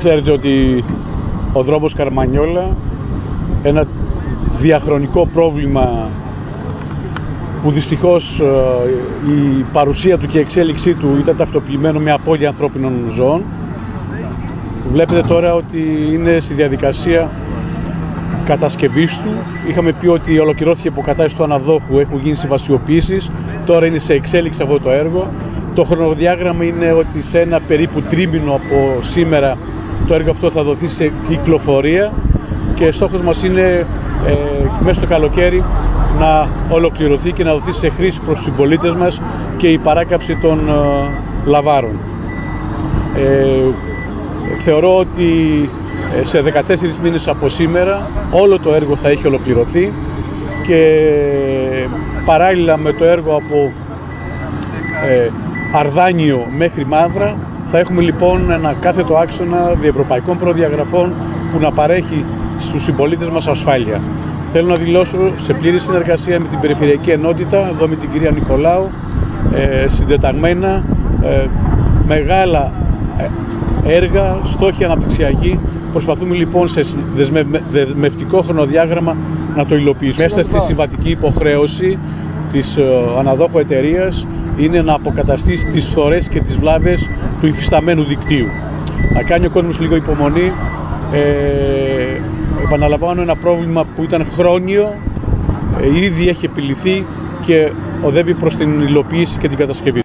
Ξέρετε ότι ο δρόμος Καρμανιόλα, ένα διαχρονικό πρόβλημα που δυστυχώς η παρουσία του και η εξέλιξή του ήταν ταυτοποιημένο με απώλεια ανθρώπινων ζώων. Βλέπετε τώρα ότι είναι στη διαδικασία κατασκευής του. Είχαμε πει ότι ολοκληρώθηκε υποκατάσταση του αναδόχου, έχουν γίνει συμβασιοποιήσεις, τώρα είναι σε εξέλιξη αυτό το έργο. Το χρονοδιάγραμμα είναι ότι σε ένα περίπου τρίμηνο από σήμερα το έργο αυτό θα δοθεί σε κυκλοφορία και στόχος μας είναι μέσα στο καλοκαίρι να ολοκληρωθεί και να δοθεί σε χρήση προς τους συμπολίτες μας και η παράκαψη των λαβάρων. Θεωρώ ότι σε 14 μήνες από σήμερα όλο το έργο θα έχει ολοκληρωθεί και παράλληλα με το έργο από Αρδάνιο μέχρι Μαύρα θα έχουμε λοιπόν ένα κάθετο άξονα διευρωπαϊκών προδιαγραφών που να παρέχει στους συμπολίτες μας ασφάλεια. Θέλω να δηλώσω σε πλήρη συνεργασία με την Περιφερειακή Ενότητα, εδώ με την κυρία Νικολάου, συντεταγμένα μεγάλα έργα, στόχοι αναπτυξιακοί. Προσπαθούμε λοιπόν σε δεσμευτικό χρονοδιάγραμμα να το υλοποιήσουμε. Μέσα στη συμβατική υποχρέωση της αναδόχου εταιρείας είναι να αποκαταστήσει τις φθορές και τις βλάβες του υφισταμένου δικτύου. Να κάνει ο κόσμος λίγο υπομονή. Επαναλαμβάνω, ένα πρόβλημα που ήταν χρόνιο, ήδη έχει επιλυθεί και οδεύει προς την υλοποίηση και την κατασκευή.